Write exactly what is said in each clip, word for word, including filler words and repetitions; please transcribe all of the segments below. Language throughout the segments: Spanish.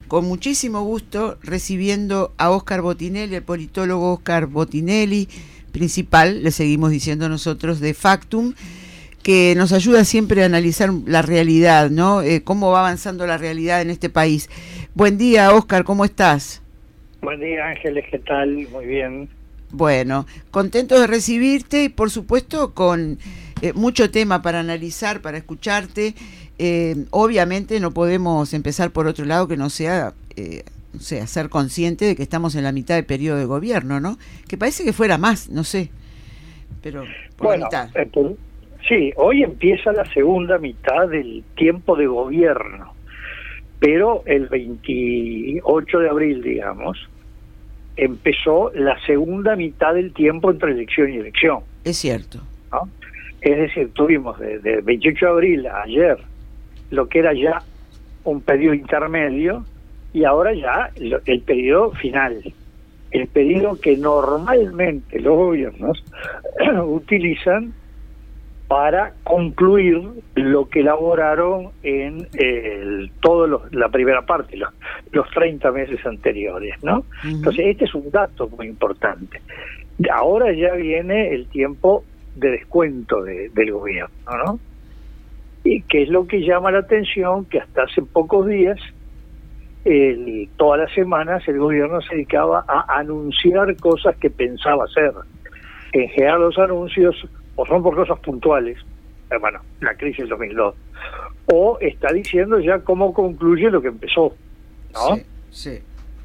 con muchísimo gusto recibiendo a Óscar Botinelli, el politólogo Óscar Botinelli, principal, le seguimos diciendo nosotros, de Factum, que nos ayuda siempre a analizar la realidad, ¿no? Eh, cómo va avanzando la realidad en este país. Buen día, Óscar, ¿cómo estás? Buen día, Ángeles, ¿qué tal? Muy bien. Bueno, contento de recibirte y por supuesto con eh, mucho tema para analizar, para escucharte. Eh, obviamente no podemos empezar por otro lado que no sea, eh, o sea, ser consciente de que estamos en la mitad del periodo de gobierno, ¿no? Que parece que fuera más, no sé, pero por bueno, la mitad. Eh, pues, sí, hoy empieza la segunda mitad del tiempo de gobierno, pero el veintiocho de abril, digamos, empezó la segunda mitad del tiempo entre elección y elección. Es cierto. ¿No? Es decir, tuvimos desde el veintiocho de abril a ayer lo que era ya un periodo intermedio y ahora ya lo, el periodo final, el periodo que normalmente los gobiernos utilizan para concluir lo que elaboraron en el, todo los, la primera parte, los, los treinta meses anteriores, ¿no? Uh-huh. Entonces este es un dato muy importante. Ahora ya viene el tiempo de descuento de, del gobierno, ¿no? Y que es lo que llama la atención, que hasta hace pocos días, el, todas las semanas, el gobierno se dedicaba a anunciar cosas que pensaba hacer. En general los anuncios o son por cosas puntuales, eh, bueno, la crisis del dos mil dos, o está diciendo ya cómo concluye lo que empezó, ¿no? Sí, sí.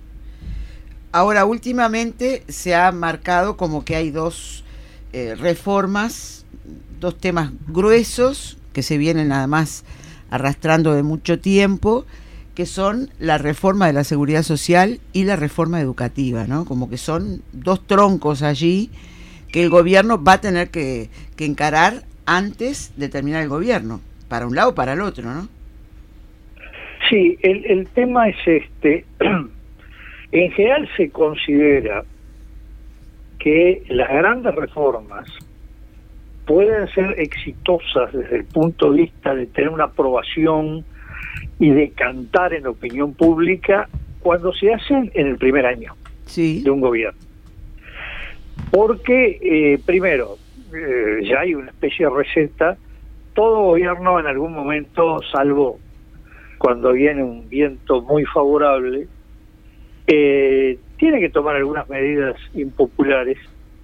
Ahora, últimamente se ha marcado como que hay dos eh, reformas, dos temas gruesos que se vienen nada más arrastrando de mucho tiempo, que son la reforma de la seguridad social y la reforma educativa, ¿no? Como que son dos troncos allí que el gobierno va a tener que, que encarar antes de terminar el gobierno, para un lado o para el otro, ¿no? Sí, el, el tema es este, en general se considera que las grandes reformas pueden ser exitosas desde el punto de vista de tener una aprobación y de cantar en la opinión pública cuando se hacen en el primer año sí. de un gobierno. Porque, eh, primero, eh, ya hay una especie de receta, todo gobierno en algún momento, salvo cuando viene un viento muy favorable, eh, tiene que tomar algunas medidas impopulares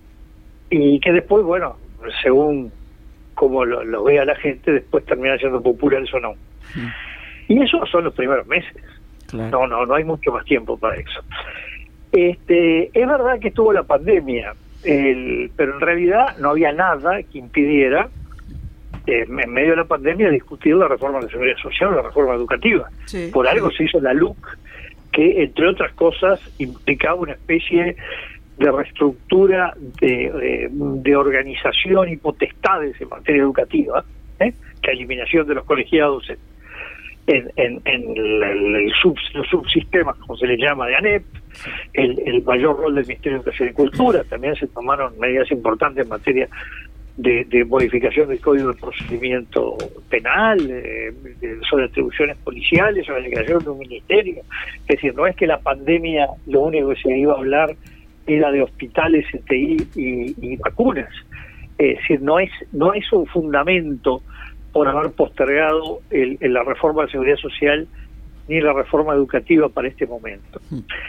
y que después, bueno, según como lo, lo vea la gente, después termina siendo populares o no. Sí. Y esos son los primeros meses. Claro. No, no, no hay mucho más tiempo para eso. Este, es verdad que estuvo la pandemia, el, pero en realidad no había nada que impidiera, eh, en medio de la pandemia, discutir la reforma de la seguridad social o la reforma educativa. Sí, Por algo sí. se hizo la L U C, que entre otras cosas implicaba una especie de reestructura de, de, de organización y potestades en materia educativa, ¿eh? la eliminación de los colegiados en, en, en, en el, el sub, los subsistemas, como se le llama, de ANEP, el, el mayor rol del Ministerio de Educación y Cultura, también se tomaron medidas importantes en materia de, de modificación del Código de Procedimiento Penal, eh, de, sobre atribuciones policiales, sobre la creación de un ministerio. Es decir, no es que la pandemia lo único que se iba a hablar era de hospitales, C T I y, y vacunas. Es decir, no es, no es un fundamento por haber postergado el, el, la reforma de seguridad social ni la reforma educativa para este momento.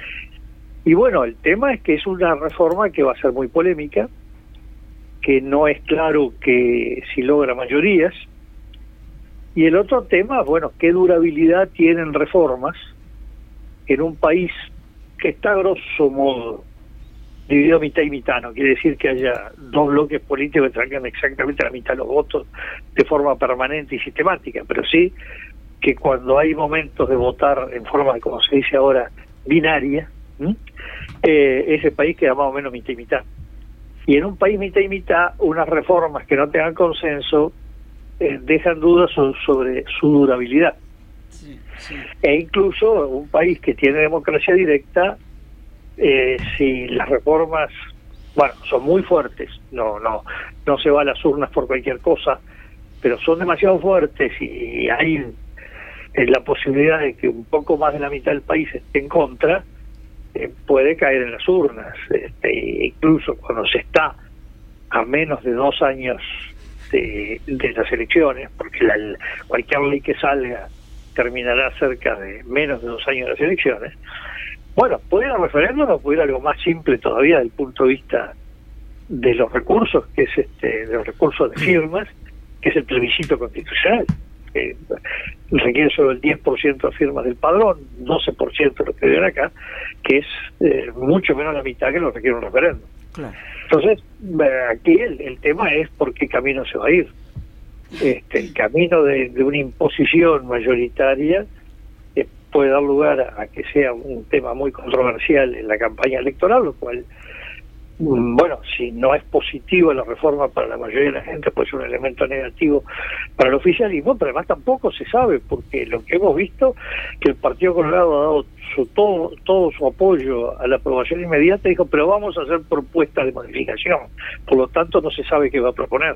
Y bueno, el tema es que es una reforma que va a ser muy polémica, que no es claro que si logra mayorías, y el otro tema, bueno, qué durabilidad tienen reformas en un país que está a grosso modo dividido mitad y mitad. No quiere decir que haya dos bloques políticos que traigan exactamente la mitad de los votos de forma permanente y sistemática, pero sí que cuando hay momentos de votar en forma, como se dice ahora, binaria, eh, ese país queda más o menos mitad y mitad. Y en un país mitad y mitad, unas reformas que no tengan consenso eh, dejan dudas so, sobre su durabilidad. Sí, sí. E incluso un país que tiene democracia directa, Eh, si las reformas, bueno, son muy fuertes, no no no se va a las urnas por cualquier cosa, pero son demasiado fuertes y hay eh, la posibilidad de que un poco más de la mitad del país esté en contra, eh, puede caer en las urnas. Este, incluso cuando se está a menos de dos años de, de las elecciones, porque la, cualquier ley que salga terminará cerca de menos de dos años de las elecciones. Bueno, puede ir a referéndum o puede ir algo más simple todavía desde el punto de vista de los recursos, que es este, de los recursos de firmas, que es el plebiscito constitucional, que requiere solo el diez por ciento de firmas del padrón, doce por ciento de lo que ven acá, que es eh, mucho menos la mitad que lo requiere un referéndum. Claro. Entonces, aquí el, el tema es por qué camino se va a ir. Este, el camino de, de una imposición mayoritaria eh, puede dar lugar a, a que sea un tema muy controversial en la campaña electoral, lo cual, bueno, si no es positivo la reforma para la mayoría de la gente, puede ser un elemento negativo para el oficialismo, pero además tampoco se sabe, porque lo que hemos visto, que el Partido Colorado ha dado su, todo, todo su apoyo a la aprobación inmediata, dijo, pero vamos a hacer propuestas de modificación, por lo tanto no se sabe qué va a proponer.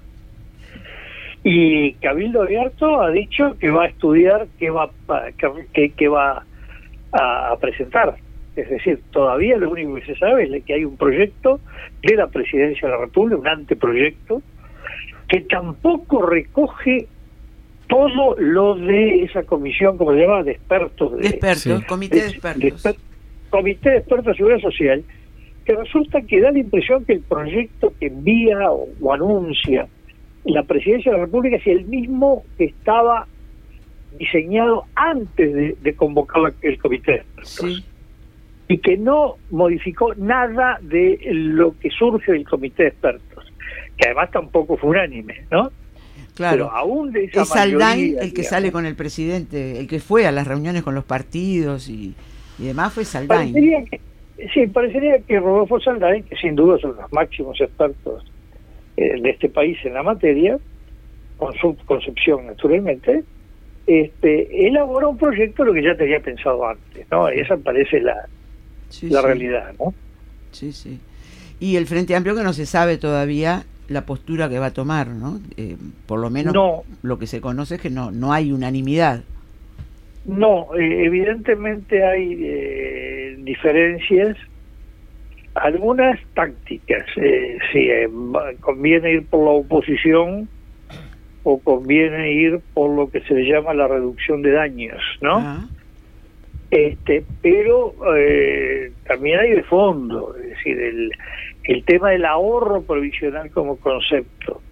Y Cabildo Abierto ha dicho que va a estudiar qué va, qué, qué va a presentar. Es decir, todavía lo único que se sabe es que hay un proyecto de la Presidencia de la República, un anteproyecto, que tampoco recoge todo lo de esa comisión, como se llama, de expertos. De, de expertos, sí. comité de, de expertos. De exper comité de expertos de Seguridad Social, que resulta que da la impresión que el proyecto que envía o, o anuncia la Presidencia de la República es el mismo que estaba diseñado antes de, de convocar el comité de expertos. Sí. Y que no modificó nada de lo que surge del comité de expertos, que además tampoco fue unánime, ¿no? Claro. Pero aún de esa es Saldain el que digamos, sale con el presidente, el que fue a las reuniones con los partidos y, y demás fue Saldain. Parecería que, sí, parecería que Rodolfo Saldain, que sin duda son los máximos expertos eh, de este país en la materia, con su concepción naturalmente, este, elaboró un proyecto lo que ya tenía pensado antes, ¿no? Esa parece la Sí, la sí. realidad, ¿no? Sí, sí. Y el Frente Amplio, que no se sabe todavía la postura que va a tomar, ¿no? Eh, por lo menos no. lo que se conoce es que no no hay unanimidad. No, eh, evidentemente hay eh, diferencias, algunas tácticas. Eh, si eh, conviene ir por la oposición o conviene ir por lo que se le llama la reducción de daños, ¿no? Ah. Este, pero eh, también hay de fondo, es decir, el, el tema del ahorro provisional como concepto.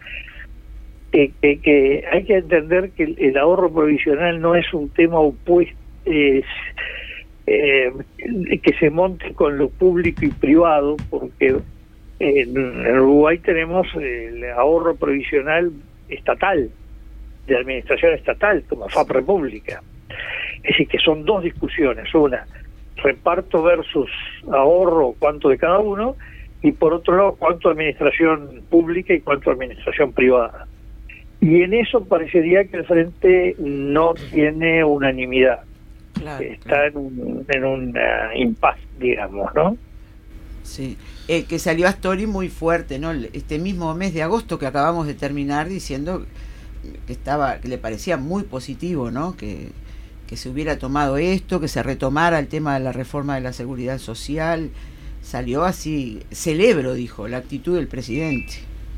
Que, que, que hay que entender que el, el ahorro provisional no es un tema opuesto, es, eh, que se monte con lo público y privado, porque en, en Uruguay tenemos el ahorro provisional estatal, de administración estatal, como F A P República. Es decir, que son dos discusiones, una, reparto versus ahorro, cuánto de cada uno, y por otro lado, cuánto administración pública y cuánto administración privada. Y en eso parecería que el Frente no tiene unanimidad. Claro, está claro. en un, en un uh, impasse, digamos, ¿no? Sí, eh, que salió Astori muy fuerte, ¿no? Este mismo mes de agosto que acabamos de terminar, diciendo que estaba, que le parecía muy positivo, ¿no? Que que se hubiera tomado esto, que se retomara el tema de la reforma de la seguridad social. Salió así, celebro, dijo, la actitud del presidente.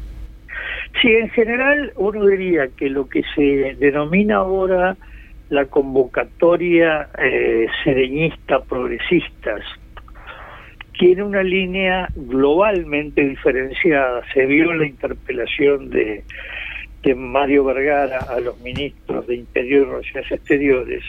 Sí, en general uno diría que lo que se denomina ahora la convocatoria eh, sereñista progresistas tiene una línea globalmente diferenciada. Se vio en la interpelación de de Mario Vergara a los ministros de Interior y Relaciones Exteriores,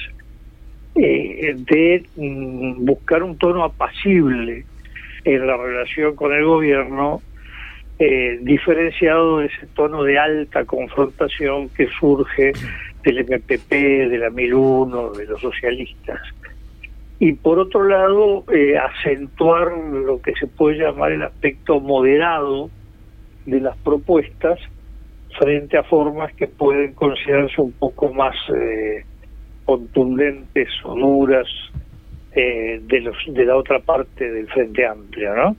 eh, de mm, buscar un tono apacible en la relación con el gobierno, eh, diferenciado de ese tono de alta confrontación que surge del M P P, de la mil uno, de los socialistas. Y por otro lado, eh, acentuar lo que se puede llamar el aspecto moderado de las propuestas, frente a formas que pueden considerarse un poco más eh, contundentes o duras eh, de los de la otra parte del Frente Amplio, ¿no?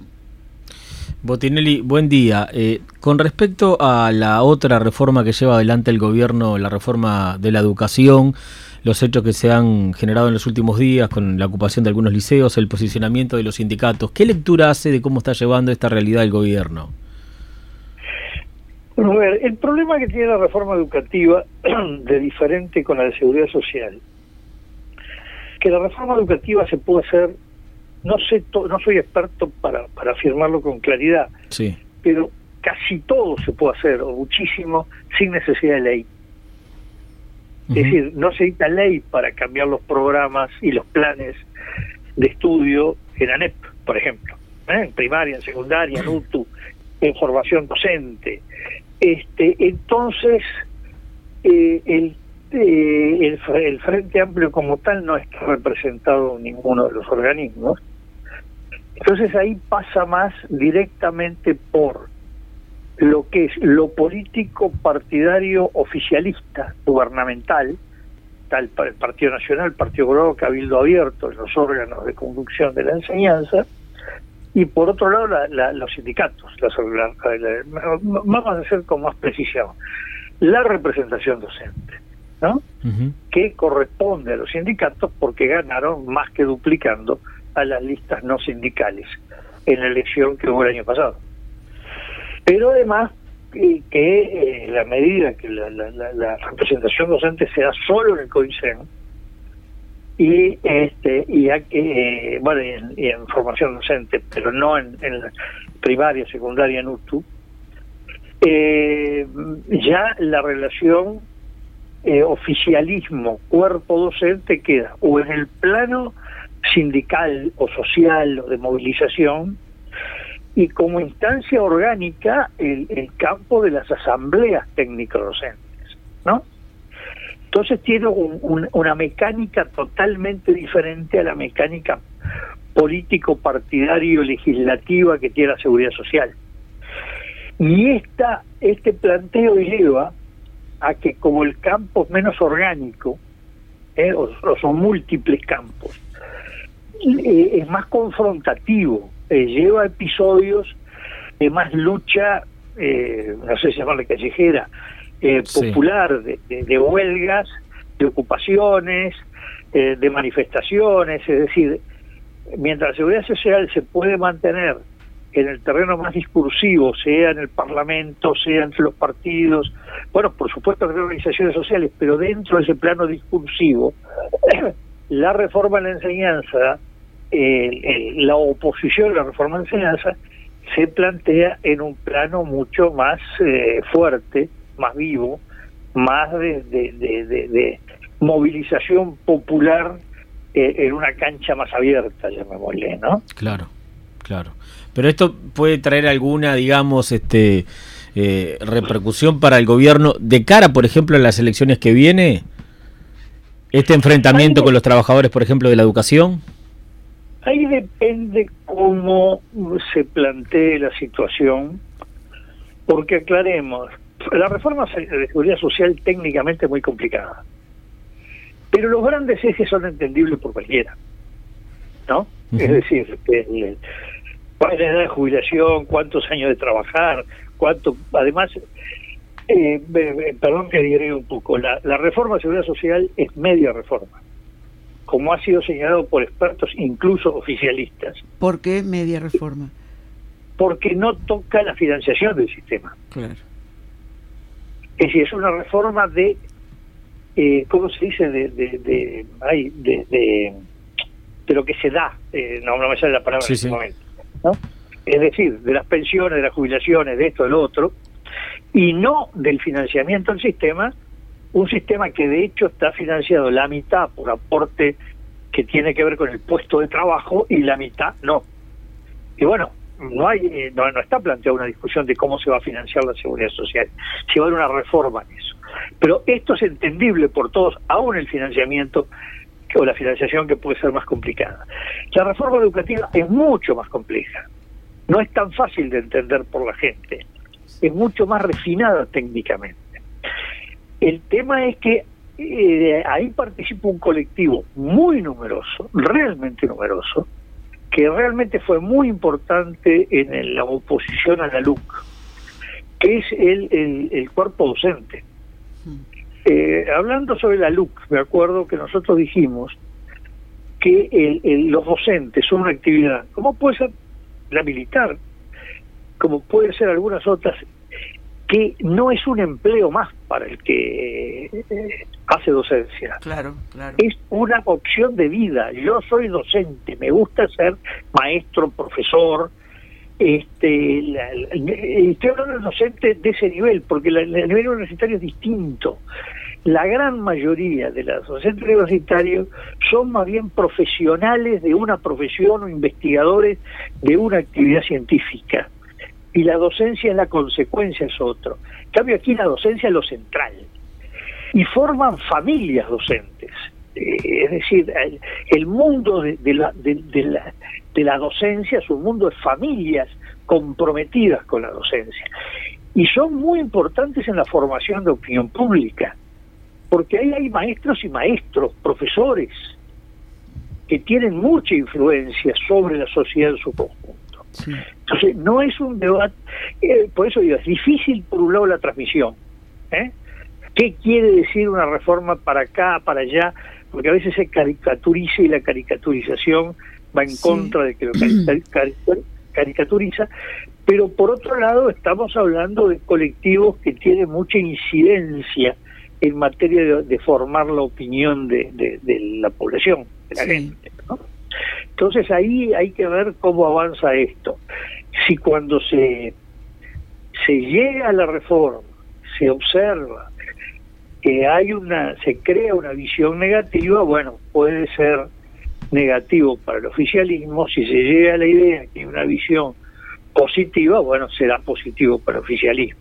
Botinelli, buen día. Eh, con respecto a la otra reforma que lleva adelante el gobierno, la reforma de la educación, los hechos que se han generado en los últimos días con la ocupación de algunos liceos, el posicionamiento de los sindicatos. ¿Qué lectura hace de cómo está llevando esta realidad el gobierno? Bueno, a ver, el problema que tiene la reforma educativa de diferente con la de seguridad social, que la reforma educativa se puede hacer, no sé, to, no soy experto para, para afirmarlo con claridad, sí, pero casi todo se puede hacer, o muchísimo, sin necesidad de ley. Uh-huh. Es decir, no se necesita ley para cambiar los programas y los planes de estudio en ANEP, por ejemplo, ¿eh? En primaria, en secundaria, en U T U, en formación docente. Este, entonces, eh, el, eh, el, el Frente Amplio como tal no está representado en ninguno de los organismos. Entonces ahí pasa más directamente por lo que es lo político partidario oficialista, gubernamental, tal para el Partido Nacional, Partido Colorado, Cabildo Abierto, en los órganos de conducción de la enseñanza, y por otro lado la, la, los sindicatos, la, la, la, vamos a hacer con más precisión, la representación docente, ¿no? Uh-huh. Que corresponde a los sindicatos porque ganaron más que duplicando a las listas no sindicales en la elección que hubo el año pasado. Pero además eh, que eh, la medida que la, la, la, la representación docente sea solo en el COICEN y este y a, eh, bueno y en, y en formación docente, pero no en, en la primaria, secundaria, en U T U, eh, ya la relación eh, oficialismo cuerpo docente queda o en el plano sindical o social o de movilización, y como instancia orgánica el, el campo de las asambleas técnico-docentes, ¿no? Entonces tiene un, un, una mecánica totalmente diferente a la mecánica político-partidario-legislativa que tiene la seguridad social. Y esta, este planteo lleva a que como el campo es menos orgánico, eh, o, o son múltiples campos, eh, es más confrontativo, eh, lleva episodios de más lucha, eh, no sé si llamarle callejera, eh, sí. popular, de, de, de huelgas, de ocupaciones, eh, de manifestaciones, es decir, mientras la seguridad social se puede mantener en el terreno más discursivo, sea en el Parlamento, sea entre los partidos, bueno, por supuesto en las organizaciones sociales, pero dentro de ese plano discursivo, la reforma en la enseñanza, eh, eh, la oposición a la reforma en la enseñanza, se plantea en un plano mucho más eh, fuerte, más vivo, más de, de, de, de, de movilización popular eh, en una cancha más abierta, llamémosle, ¿no? Claro, claro. Pero esto puede traer alguna, digamos, este eh, repercusión para el gobierno de cara, por ejemplo, a las elecciones que viene, este enfrentamiento con los trabajadores, por ejemplo, de la educación. Ahí depende cómo se plantee la situación, porque aclaremos, la reforma de seguridad social técnicamente es muy complicada, pero los grandes ejes son entendibles por cualquiera, ¿no? Uh-huh. Es decir, el, cuál es la edad de jubilación, cuántos años de trabajar, cuánto, además, eh, perdón que diré un poco, la, la reforma de seguridad social es media reforma, como ha sido señalado por expertos, incluso oficialistas. ¿Por qué media reforma? Porque no toca la financiación del sistema. Claro. Es decir, es una reforma de, eh, ¿cómo se dice? De de de, ay, de, de, de lo que se da, eh, no, no me sale la palabra sí, en este sí. momento, ¿no? Es decir, de las pensiones, de las jubilaciones, de esto, de lo otro, y no del financiamiento del sistema, un sistema que de hecho está financiado la mitad por aporte que tiene que ver con el puesto de trabajo y la mitad no. Y bueno, no hay no, no está planteada una discusión de cómo se va a financiar la seguridad social, si va a haber una reforma en eso. Pero esto es entendible por todos, aún el financiamiento o la financiación que puede ser más complicada. La reforma educativa es mucho más compleja, no es tan fácil de entender por la gente, es mucho más refinada técnicamente. El tema es que eh, ahí participa un colectivo muy numeroso, realmente numeroso, que realmente fue muy importante en el, la oposición a la L U C, que es el, el, el cuerpo docente. Eh, hablando sobre la L U C, me acuerdo que nosotros dijimos que el, el, los docentes son una actividad, como puede ser la militar, como puede ser algunas otras, que no es un empleo más para el que eh, hace docencia. Claro, claro. Es una opción de vida. Yo soy docente, me gusta ser maestro, profesor. Este, la, la, estoy hablando de docente de ese nivel, porque la, el nivel universitario es distinto. La gran mayoría de los docentes universitarios son más bien profesionales de una profesión o investigadores de una actividad científica. Y la docencia es la consecuencia, es otro. En cambio aquí la docencia es lo central. Y forman familias docentes. Eh, es decir, el, el mundo de, de, la, de, de, la, de la docencia es un mundo de familias comprometidas con la docencia. Y son muy importantes en la formación de opinión pública. Porque ahí hay maestros y maestros, profesores, que tienen mucha influencia sobre la sociedad en su conjunto. Sí. Entonces, no es un debate, eh, por eso digo, es difícil por un lado la transmisión. ¿eh? ¿Qué quiere decir una reforma para acá, para allá? Porque a veces se caricaturiza y la caricaturización va en sí. contra de que lo caricaturiza, pero por otro lado estamos hablando de colectivos que tienen mucha incidencia en materia de, de formar la opinión de, de, de la población, de la sí. gente, ¿no? Entonces ahí hay que ver cómo avanza esto. Si cuando se se llega a la reforma, se observa que hay una, se crea una visión negativa, bueno, puede ser negativo para el oficialismo. Si se llega a la idea que hay una visión positiva, bueno, será positivo para el oficialismo.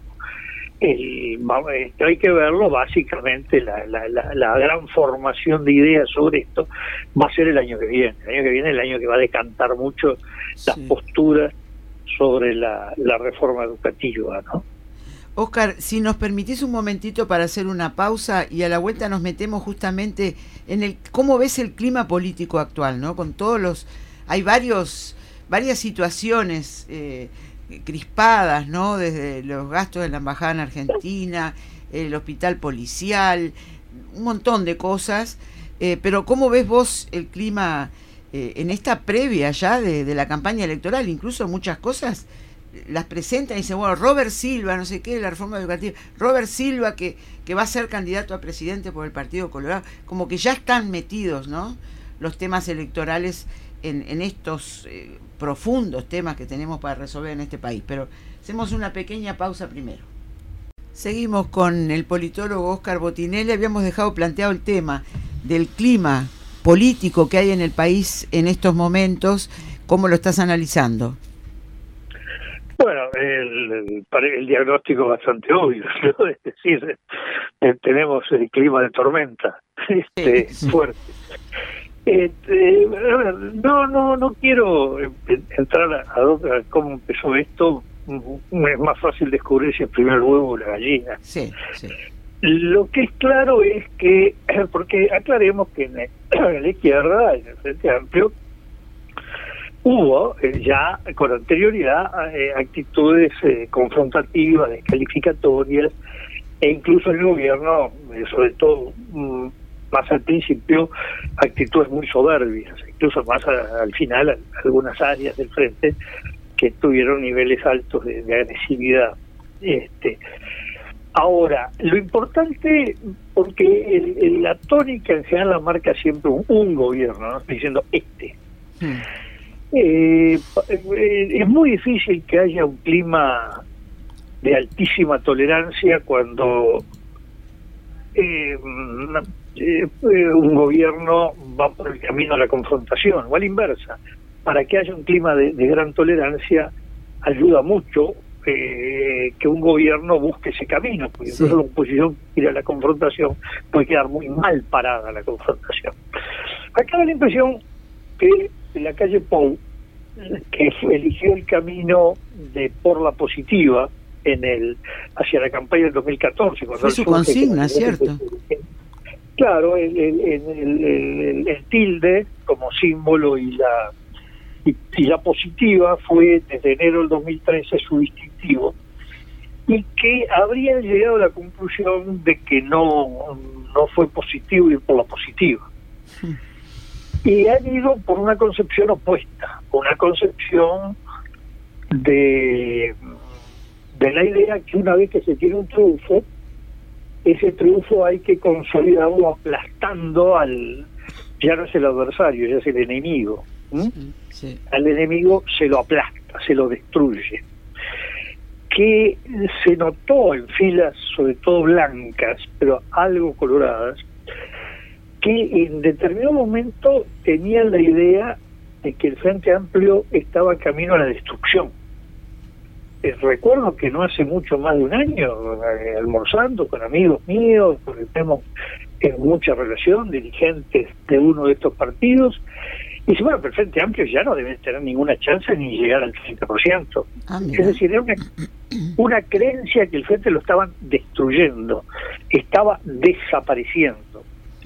El, hay que verlo, básicamente la, la, la, la gran formación de ideas sobre esto va a ser el año que viene. El año que viene es el año que va a decantar mucho las sí. posturas sobre la, la reforma educativa, ¿no? Óscar, si nos permitís un momentito para hacer una pausa y a la vuelta nos metemos justamente en el cómo ves el clima político actual, ¿no? Con todos los, hay varios, varias situaciones eh, crispadas, ¿no? Desde los gastos de la embajada en Argentina, el hospital policial, un montón de cosas, eh, pero ¿cómo ves vos el clima eh, en esta previa ya de, de la campaña electoral? Incluso muchas cosas las presentan y dicen, bueno, Robert Silva, no sé qué, la reforma educativa, Robert Silva que, que va a ser candidato a presidente por el Partido Colorado, como que ya están metidos, ¿no? Los temas electorales en, en estos eh, profundos temas que tenemos para resolver en este país. Pero hacemos una pequeña pausa primero. Seguimos con el politólogo Óscar Botinelli. Habíamos dejado planteado el tema del clima político que hay en el país en estos momentos. ¿Cómo lo estás analizando? Bueno, el, el, el diagnóstico es bastante obvio, ¿no? Es decir, eh, tenemos el clima de tormenta este, sí. fuerte. Este, no, no, no quiero entrar a, a, a cómo empezó esto. Es más fácil descubrir si es primero el huevo o la gallina. Sí, sí. Lo que es claro es que, porque aclaremos que en, en la izquierda, en el Frente Amplio, hubo eh, ya con anterioridad eh, actitudes eh, confrontativas, descalificatorias, e incluso en el gobierno, eh, sobre todo mm, más al principio, actitudes muy soberbias, incluso más a, al final a, algunas áreas del frente que tuvieron niveles altos de, de agresividad. Este, ahora, lo importante, porque el, el, la tónica en general la marca siempre un, un gobierno, ¿no? Estoy diciendo este. Hmm. Eh, es muy difícil que haya un clima de altísima tolerancia cuando eh, eh, un gobierno va por el camino a la confrontación, o a la inversa. Para que haya un clima de, de gran tolerancia ayuda mucho eh, que un gobierno busque ese camino, porque sí. entonces la oposición ir a la confrontación puede quedar muy mal parada la confrontación. Acá da la impresión que en la calle Pou, que eligió el camino de por la positiva en el hacia la campaña del dos mil catorce, cuando fue su consigna, ¿cierto? Claro, el, el, el, el, el tilde como símbolo y la y, y la positiva fue desde enero del dos mil trece su distintivo, y que habrían llegado a la conclusión de que no, no fue positivo ir por la positiva. Sí. Y han ido por una concepción opuesta, una concepción de, de la idea que una vez que se tiene un triunfo, ese triunfo hay que consolidarlo aplastando al, ya no es el adversario, ya es el enemigo. ¿Mm? Sí, sí. Al enemigo se lo aplasta, se lo destruye. Que se notó en filas, sobre todo blancas, pero algo coloradas, que en determinado momento tenían la idea de que el Frente Amplio estaba camino a la destrucción. Eh, recuerdo que no hace mucho más de un año, eh, almorzando con amigos míos, porque tenemos en mucha relación, dirigentes de uno de estos partidos, y dice, bueno, pero el Frente Amplio ya no debe tener ninguna chance ni llegar al treinta por ciento. Ah, es decir, era una, una creencia que el Frente lo estaban destruyendo, estaba desapareciendo.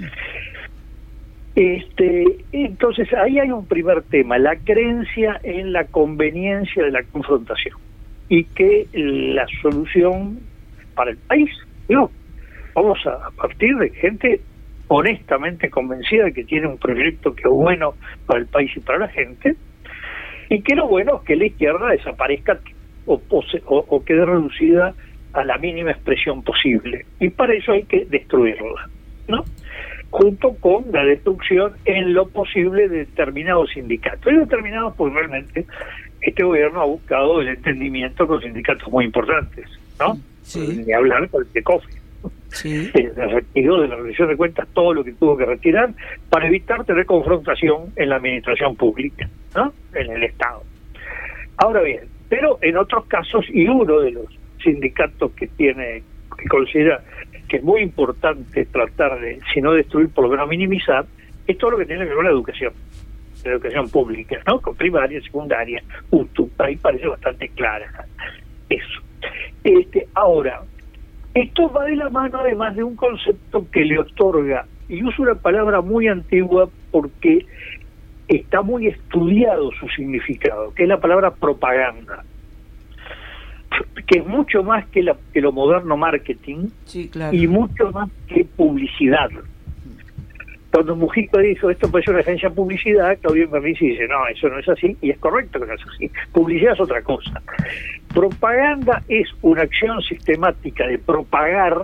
Este, entonces ahí hay un primer tema, la creencia en la conveniencia de la confrontación y que la solución para el país, no, vamos a, a partir de gente honestamente convencida de que tiene un proyecto que es bueno para el país y para la gente, y que lo bueno es que la izquierda desaparezca o, o, o, o quede reducida a la mínima expresión posible, y para eso hay que destruirla, ¿no? Junto con la destrucción en lo posible de determinados sindicatos. Y determinados, pues realmente este gobierno ha buscado el entendimiento con sindicatos muy importantes, ¿no? Sí. Ni hablar con el de COFE. Sí. Eh, retiró de la rendición de cuentas todo lo que tuvo que retirar para evitar tener confrontación en la administración pública, ¿no? En el Estado. Ahora bien, pero en otros casos, y uno de los sindicatos que tiene, que considera que es muy importante tratar de, si no destruir, por lo menos minimizar, es todo lo que tiene que ver con la educación, la educación pública, ¿no? Con primaria, secundaria, U T U, ahí parece bastante clara eso. Este, ahora, esto va de la mano además de un concepto que le otorga, y uso una palabra muy antigua porque está muy estudiado su significado, que es la palabra propaganda, que es mucho más que, la, que lo moderno marketing, sí, claro, y mucho más que publicidad. Cuando Mujica dijo esto puede ser una agencia de publicidad, Claudio Bernici dice no, eso no es así, y es correcto que no es así. Publicidad es otra cosa. Propaganda es una acción sistemática de propagar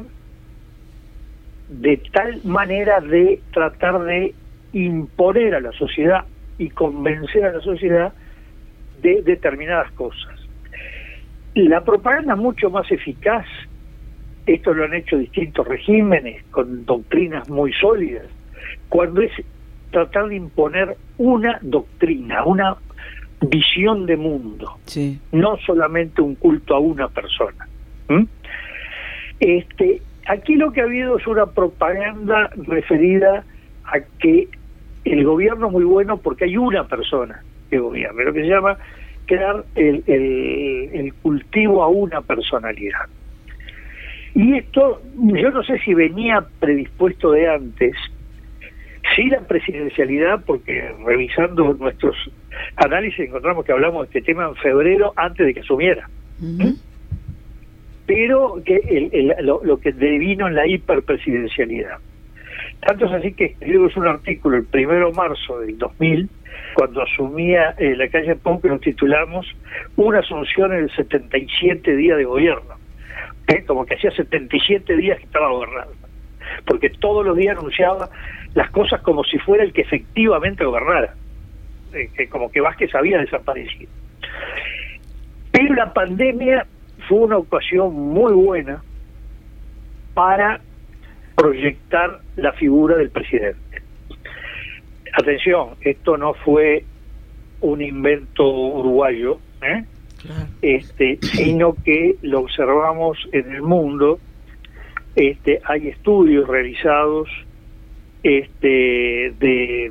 de tal manera de tratar de imponer a la sociedad y convencer a la sociedad de determinadas cosas. La propaganda es mucho más eficaz, esto lo han hecho distintos regímenes con doctrinas muy sólidas, cuando es tratar de imponer una doctrina, una visión de mundo, sí, no solamente un culto a una persona. ¿Mm? Este, aquí lo que ha habido es una propaganda referida a que el gobierno es muy bueno porque hay una persona que gobierna, lo que se llama crear el, el, el cultivo a una personalidad. Y esto, yo no sé si venía predispuesto de antes, sí la presidencialidad, porque revisando nuestros análisis encontramos que hablamos de este tema en febrero antes de que asumiera. Uh-huh. Pero que el, el, lo, lo que devino en la hiperpresidencialidad. Tanto es así que escribimos un artículo el primero de marzo del dos mil, cuando asumía eh, la calle Pou, que nos titulamos Una asunción en el setenta y siete días de gobierno. ¿Eh? Como que hacía setenta y siete días que estaba gobernando. Porque todos los días anunciaba las cosas como si fuera el que efectivamente gobernara. Eh, que como que Vázquez había desaparecido. Pero la pandemia fue una ocasión muy buena para proyectar la figura del presidente. Atención, esto no fue un invento uruguayo, ¿eh? Claro. Este, sino que lo observamos en el mundo. Este, hay estudios realizados este, de,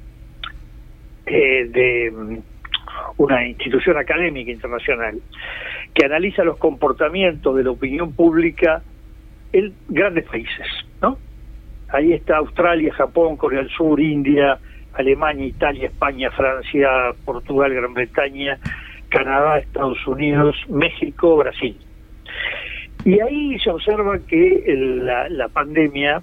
eh, de una institución académica internacional que analiza los comportamientos de la opinión pública en grandes países, ¿no? Ahí está Australia, Japón, Corea del Sur, India, Alemania, Italia, España, Francia, Portugal, Gran Bretaña, Canadá, Estados Unidos, México, Brasil. Y ahí se observa que el, la, la pandemia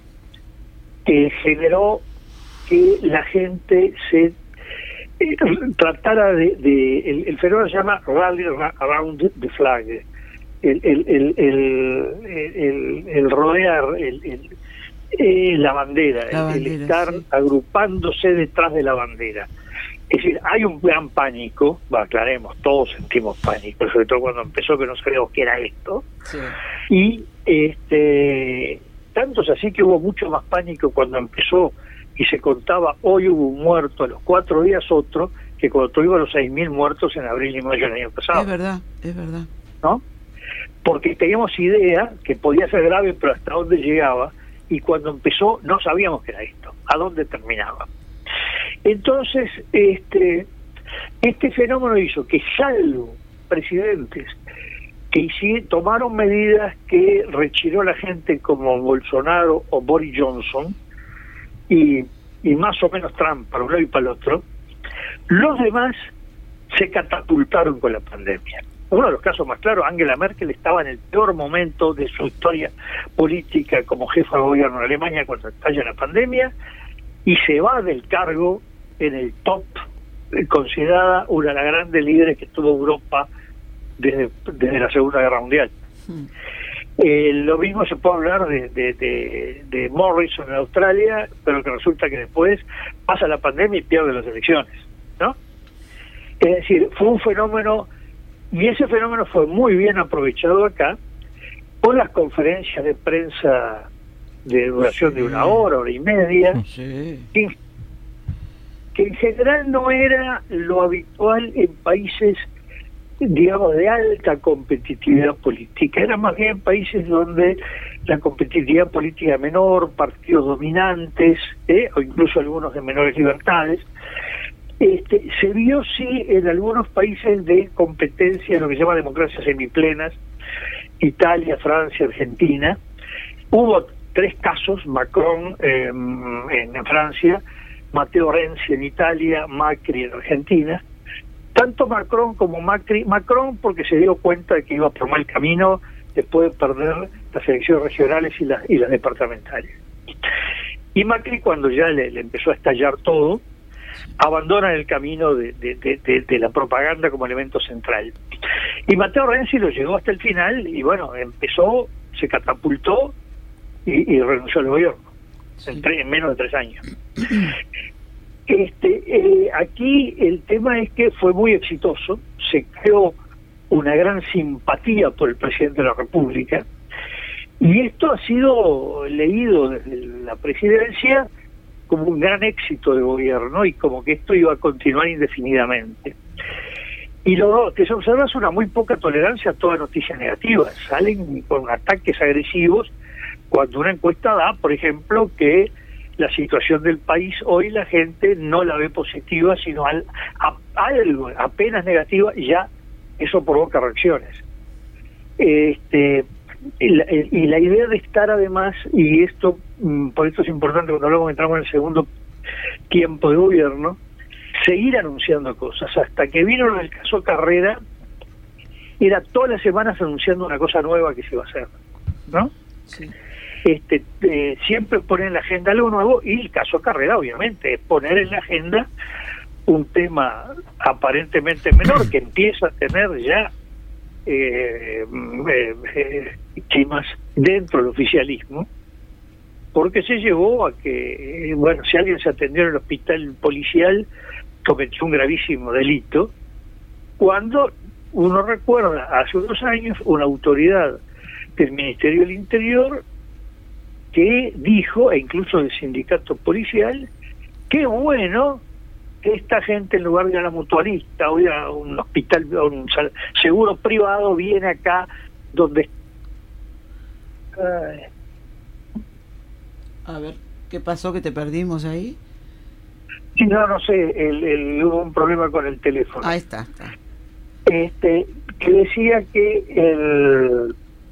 eh, generó que la gente se eh, tratara de, de el, el fenómeno se llama rally around the flag, el el el el, el, el rodear el, el, eh, la bandera, la bandera el estar sí. agrupándose detrás de la bandera. Es decir, hay un gran pánico, bah, aclaremos, todos sentimos pánico, sobre todo cuando empezó que no sabíamos qué era esto, sí. y este tanto es así que hubo mucho más pánico cuando empezó y se contaba, hoy hubo un muerto, a los cuatro días otro, que cuando tuvimos los seis mil muertos en abril y mayo del año pasado. Es verdad, es verdad. ¿No? Porque teníamos idea que podía ser grave, pero hasta dónde llegaba, y cuando empezó no sabíamos qué era esto, a dónde terminaba. Entonces, este este fenómeno hizo que, salvo presidentes que hicieron, tomaron medidas que rechiró la gente como Bolsonaro o Boris Johnson, y, y más o menos Trump para un lado y para el otro, los demás se catapultaron con la pandemia. Uno de los casos más claros, Angela Merkel estaba en el peor momento de su historia política como jefa de gobierno de Alemania cuando estalla la pandemia, y se va del cargo en el top, considerada una de las grandes líderes que tuvo Europa desde, desde la Segunda Guerra Mundial. Hmm. Eh, lo mismo se puede hablar de, de, de, de Morrison en Australia, pero que resulta que después pasa la pandemia y pierde las elecciones, ¿no? Es decir, fue un fenómeno, y ese fenómeno fue muy bien aprovechado acá por las conferencias de prensa de duración sí. de una hora, hora y media, sí. que, que en general no era lo habitual en países, digamos, de alta competitividad política. Eran más bien países donde la competitividad política menor, partidos dominantes, ¿eh? o incluso algunos de menores libertades. Este, se vio sí en algunos países de competencia, lo que se llama democracias semiplenas, Italia, Francia, Argentina. Hubo tres casos, Macron eh, en, en Francia, Matteo Renzi en Italia, Macri en Argentina. Tanto Macron como Macri, Macron porque se dio cuenta de que iba por mal camino después de perder las elecciones regionales y las, y las departamentales. Y Macri, cuando ya le, le empezó a estallar todo, abandona el camino de, de, de, de, de la propaganda como elemento central. Y Matteo Renzi lo llegó hasta el final y bueno, empezó, se catapultó y, y renunció al gobierno sí. en, tres, en menos de tres años. Este, eh, aquí el tema es que fue muy exitoso, se creó una gran simpatía por el presidente de la República, y esto ha sido leído desde la presidencia como un gran éxito de gobierno y como que esto iba a continuar indefinidamente. Y lo que se observa es una muy poca tolerancia a toda noticia negativa. Salen con ataques agresivos cuando una encuesta da, por ejemplo, que la situación del país hoy la gente no la ve positiva, sino al, a, algo apenas negativa, y ya eso provoca reacciones. Este, y, la, y la idea de estar además, y esto por esto es importante cuando luego entramos en el segundo tiempo de gobierno, seguir anunciando cosas. Hasta que vino el caso Carrera, era todas las semanas anunciando una cosa nueva que se iba a hacer, ¿no? Sí. Este, eh, siempre poner en la agenda algo nuevo, y el caso Carrera obviamente es poner en la agenda un tema aparentemente menor que empieza a tener ya eh, eh, eh, temas dentro del oficialismo, porque se llevó a que, eh, bueno, si alguien se atendió en el hospital policial cometió un gravísimo delito, cuando uno recuerda hace unos años una autoridad del Ministerio del Interior que dijo, e incluso del sindicato policial, qué bueno que esta gente en lugar de ir a la mutualista o ir a un hospital, a un seguro privado, viene acá donde... Ay. A ver, ¿qué pasó que te perdimos ahí? Sí, no, no sé, el, el, hubo un problema con el teléfono. Ahí está, está. Este, que decía que el...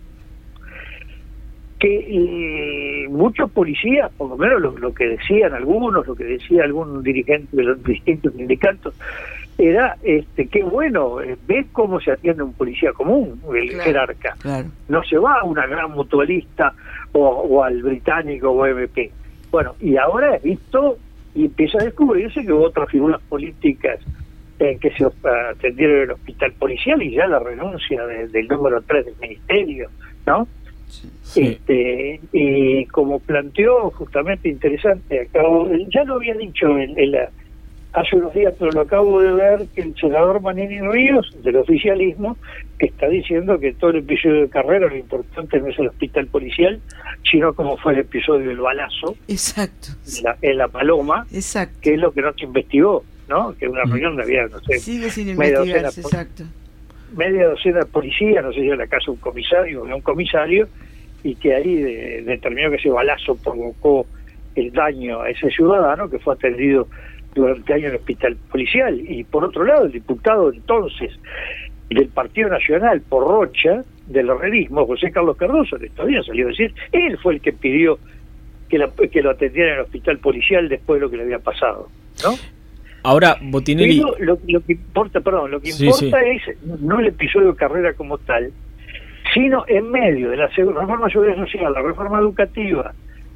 que eh, muchos policías, por lo menos lo, lo que decían algunos, lo que decía algún dirigente de los distintos sindicatos, era, este, qué bueno, eh, ver cómo se atiende un policía común, el claro, jerarca. Claro. No se va a una gran mutualista o, o al británico o M P. Bueno, y ahora he visto y empieza a descubrirse que hubo otras figuras políticas eh, que se atendieron en el hospital policial y ya la renuncia de, del número tres del ministerio, ¿no? Sí. Este, y como planteó justamente interesante, acabo, ya lo había dicho en, en la, hace unos días, pero lo acabo de ver, que el senador Manini Ríos, del oficialismo, que está diciendo que todo el episodio de Carrera lo importante no es el hospital policial, sino como fue el episodio del balazo. Exacto. En la, en la Paloma. Exacto. Que es lo que no se investigó, ¿no? Que una reunión de había, no sé, sigue sin media investigarse, docena, exacto. media docena de policías, no sé si en la casa de un comisario o de un comisario, y que ahí de, determinó que ese balazo provocó el daño a ese ciudadano que fue atendido durante años en el hospital policial. Y por otro lado, el diputado entonces del Partido Nacional por Rocha, del herrerismo, José Carlos Cardoso, que todavía salió a decir, él fue el que pidió que, la, que lo atendieran en el hospital policial después de lo que le había pasado, ¿no? Ahora, Botinelli... Pero lo, lo que importa, perdón, lo que sí, importa sí. es no el episodio de Carrera como tal, sino en medio de la reforma de seguridad social, la reforma educativa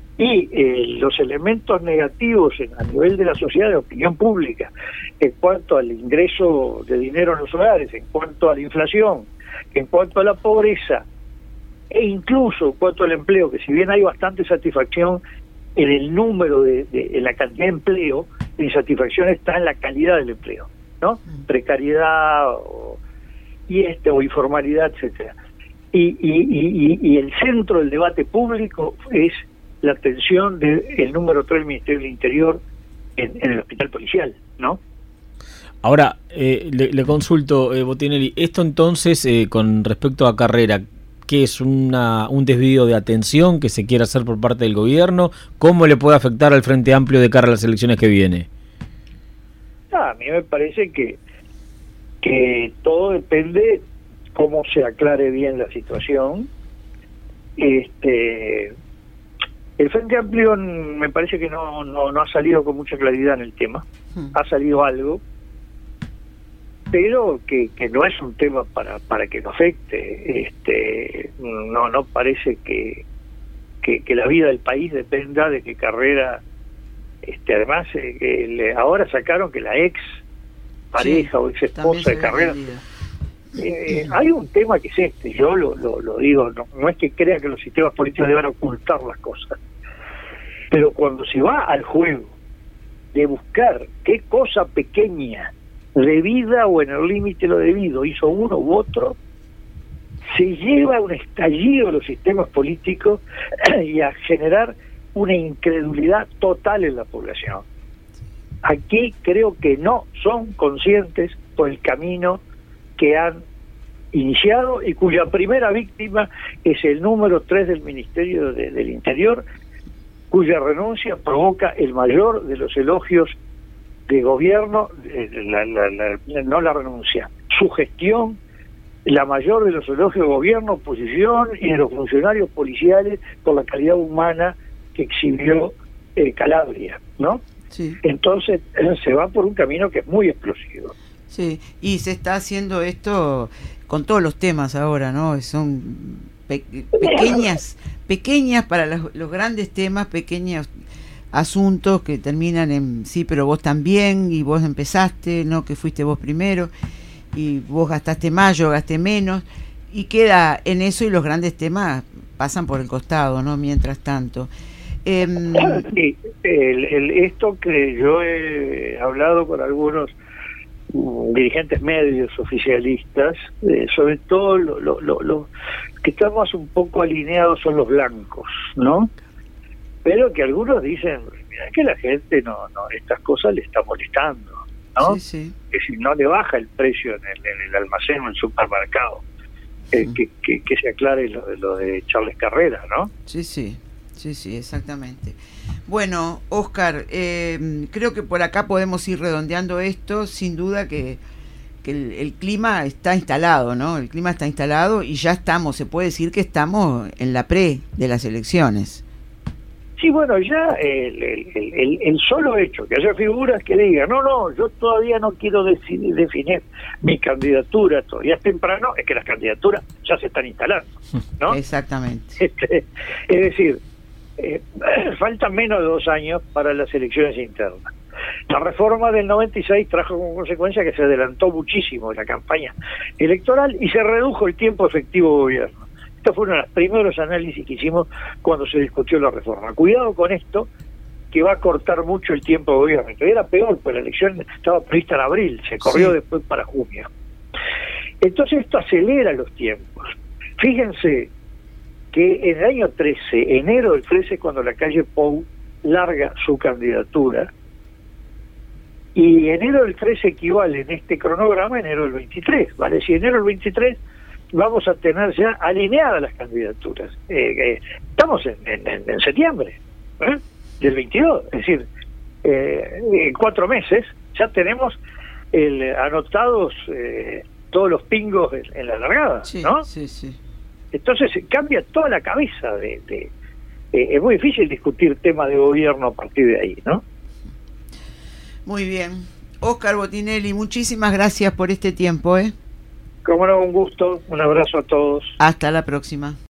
y eh, los elementos negativos en, a nivel de la sociedad, de opinión pública, en cuanto al ingreso de dinero en los hogares, en cuanto a la inflación, en cuanto a la pobreza, e incluso en cuanto al empleo, que si bien hay bastante satisfacción en el número de, de en la cantidad de empleo, la insatisfacción está en la calidad del empleo, ¿no? Precariedad o, y este o informalidad, etcétera. Y, y, y, y el centro del debate público es la atención del número tres del Ministerio del Interior en, en el hospital policial, ¿no? Ahora, eh, le, le consulto, eh, Botinelli, esto entonces, eh, con respecto a Carrera, ¿qué es una, un desvío de atención que se quiere hacer por parte del gobierno? ¿Cómo le puede afectar al Frente Amplio de cara a las elecciones que viene? Ah, a mí me parece que, que todo depende cómo se aclare bien la situación. Este, el Frente Amplio me parece que no, no, no ha salido con mucha claridad en el tema. Hmm. Ha salido algo, pero que, que no es un tema para para que lo afecte. Este, no no parece que, que, que la vida del país dependa de que Carrera, este, además eh, que le, ahora sacaron que la ex pareja sí, o ex esposa de Carrera. Eh, hay un tema que es este, yo lo, lo, lo digo, no, no es que crea que los sistemas políticos deban ocultar las cosas, pero cuando se va al juego de buscar qué cosa pequeña, debida o en el límite lo debido, hizo uno u otro, se lleva a un estallido de los sistemas políticos y a generar una incredulidad total en la población. Aquí creo que no son conscientes por el camino que han iniciado y cuya primera víctima es el número tres del Ministerio de, del Interior, cuya renuncia provoca el mayor de los elogios de gobierno, la, la, la, no la renuncia, su gestión, la mayor de los elogios de gobierno, oposición y de los funcionarios policiales por la calidad humana que exhibió eh, Calabria, ¿no? Sí. Entonces se va por un camino que es muy explosivo. Sí, y se está haciendo esto con todos los temas ahora, ¿no? Son pe pequeñas, pequeñas para los, los grandes temas, pequeños asuntos que terminan en sí, pero vos también, y vos empezaste, no que fuiste vos primero, y vos gastaste más, yo gasté menos, y queda en eso y los grandes temas pasan por el costado, ¿no? Mientras tanto. Eh, sí, el, el, esto que yo he hablado con algunos dirigentes medios oficialistas, eh, sobre todo lo, lo, lo, lo que estamos un poco alineados son los blancos, ¿no? Pero que algunos dicen, mira que la gente no, no, estas cosas le está molestando, ¿no? Sí, sí. Que si no le baja el precio en el, en el almacén o en el supermercado, eh, sí. que, que, que se aclare lo, lo de Charles Carrera, ¿no? Sí, sí. Sí, sí, exactamente. Bueno, Óscar, eh, creo que por acá podemos ir redondeando esto. Sin duda que, que el, el clima está instalado, ¿no? El clima está instalado y ya estamos, se puede decir que estamos en la pre de las elecciones. Sí, bueno, ya el, el, el, el solo hecho que haya figuras que digan, no, no, yo todavía no quiero decidir, definir mi candidatura, todavía es temprano, es que las candidaturas ya se están instalando, ¿no? Exactamente. Este, es decir, eh, faltan menos de dos años para las elecciones internas. La reforma del noventa y seis trajo como consecuencia que se adelantó muchísimo la campaña electoral y se redujo el tiempo efectivo de gobierno. Esto fue uno de los primeros análisis que hicimos cuando se discutió la reforma. Cuidado con esto, que va a cortar mucho el tiempo de gobierno. Todavía era peor, pues la elección estaba prevista en abril, se corrió sí. después para junio. Entonces esto acelera los tiempos. Fíjense que en el año trece, enero del trece, cuando la calle Pou larga su candidatura, y enero del trece equivale en este cronograma a enero del veintitrés, ¿vale? Si enero del veintitrés vamos a tener ya alineadas las candidaturas. Eh, eh, estamos en, en, en septiembre ¿eh? del veintidós, es decir, eh, en cuatro meses ya tenemos el, anotados eh, todos los pingos en, en la largada, sí, ¿no? Sí, sí. Entonces cambia toda la cabeza de, de eh, es muy difícil discutir temas de gobierno a partir de ahí, ¿no? Muy bien. Óscar Botinelli, muchísimas gracias por este tiempo, ¿eh? Como no, un gusto, un abrazo a todos. Hasta la próxima.